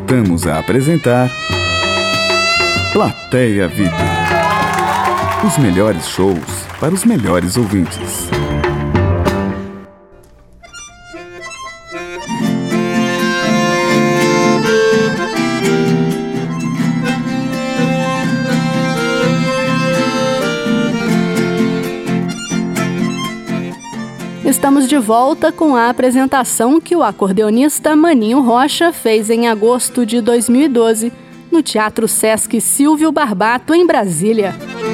Voltamos a apresentar Plateia VIP. Os melhores shows para os melhores ouvintes. Estamos de volta com a apresentação que o acordeonista Maninho Rocha fez em agosto de 2012, no Teatro Sesc Silvio Barbato, em Brasília.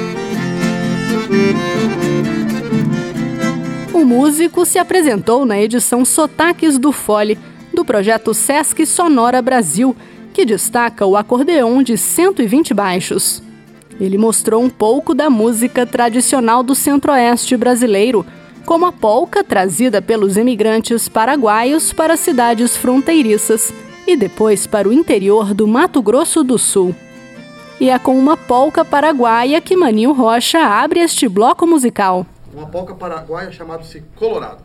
O músico se apresentou na edição Sotaques do Fole, do projeto Sesc Sonora Brasil, que destaca o acordeon de 120 baixos. Ele mostrou um pouco da música tradicional do centro-oeste brasileiro, como a polca trazida pelos imigrantes paraguaios para cidades fronteiriças e depois para o interior do Mato Grosso do Sul. E é com uma polca paraguaia que Maninho Rocha abre este bloco musical. Uma polca paraguaia chamada-se Colorado.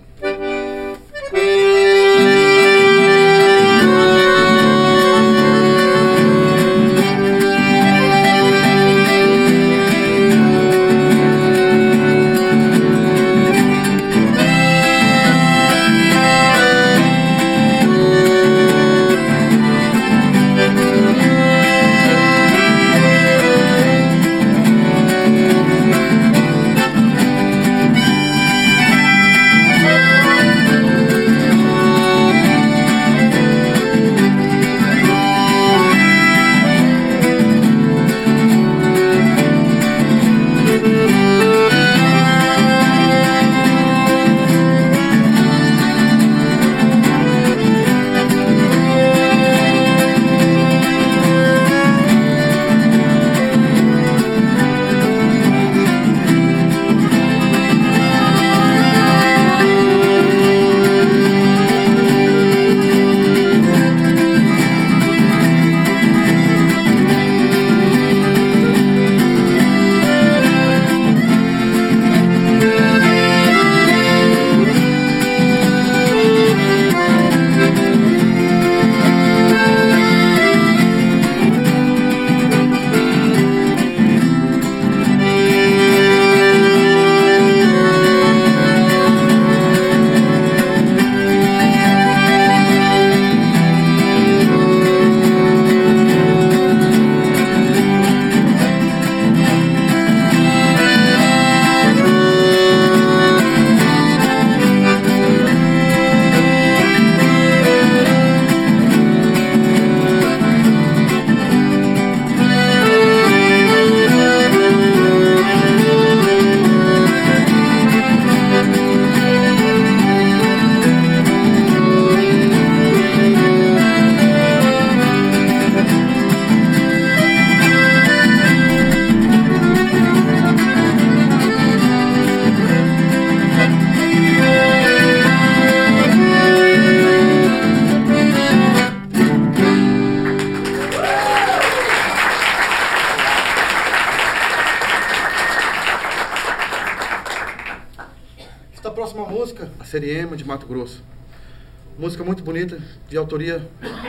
Esta próxima música, a Seriema de Mato Grosso. Música muito bonita, de autoria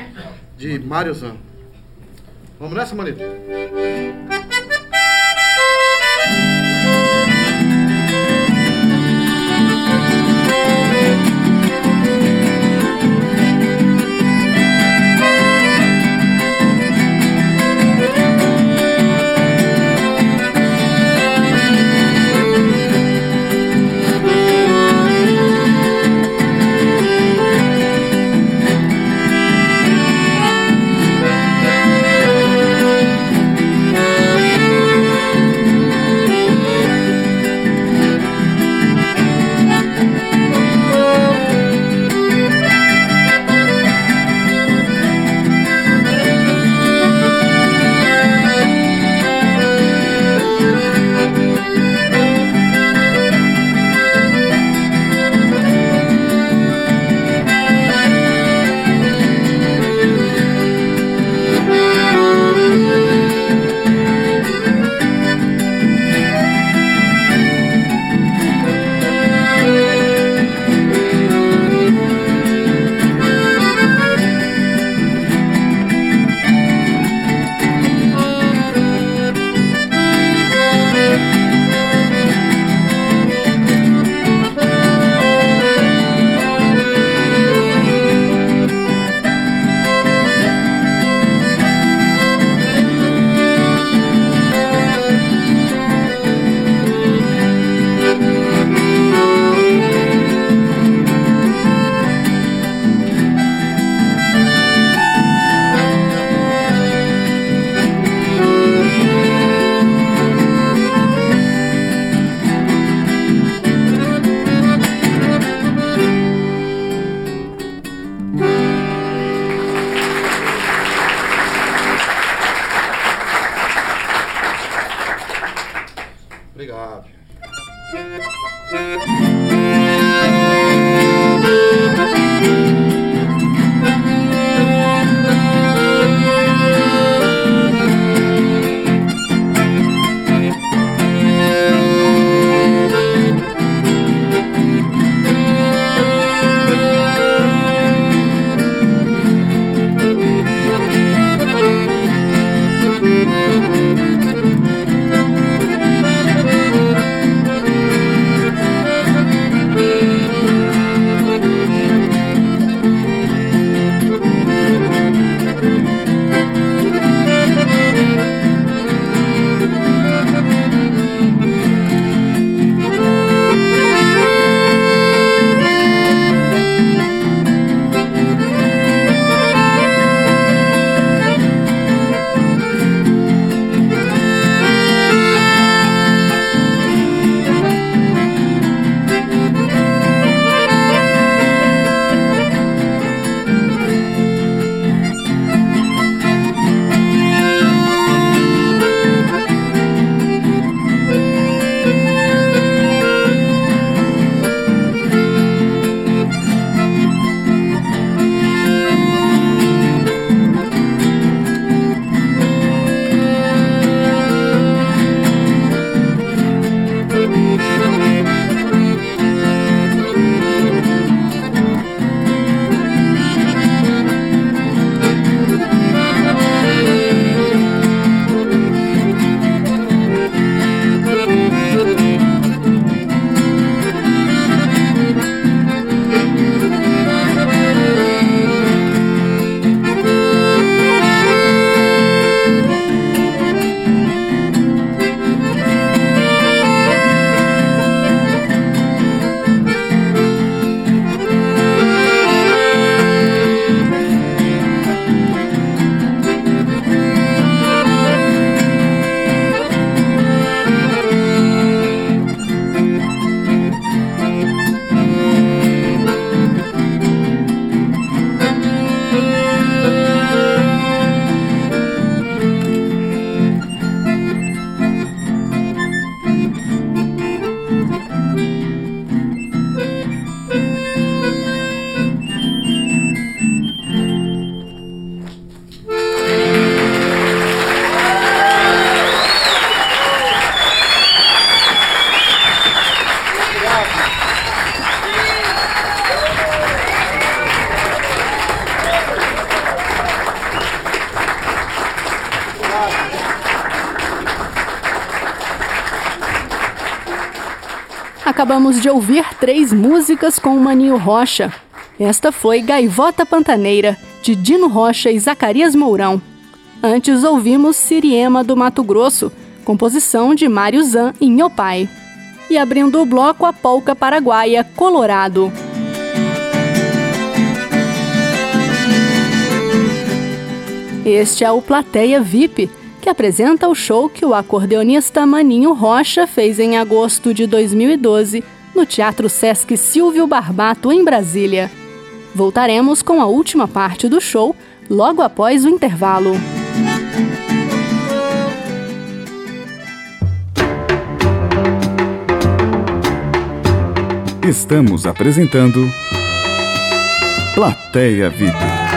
de Mário Zan. Vamos nessa, Manito? Música acabamos de ouvir 3 músicas com o Maninho Rocha. Esta foi Gaivota Pantaneira, de Dino Rocha e Zacarias Mourão. Antes ouvimos Siriema do Mato Grosso, composição de Mário Zan e Nhopai. E abrindo o bloco, a polca paraguaia Colorado. Este é o Plateia VIP, que apresenta o show que o acordeonista Maninho Rocha fez em agosto de 2012 no Teatro Sesc Silvio Barbato, em Brasília. Voltaremos com a última parte do show logo após o intervalo. Estamos apresentando Plateia VIP.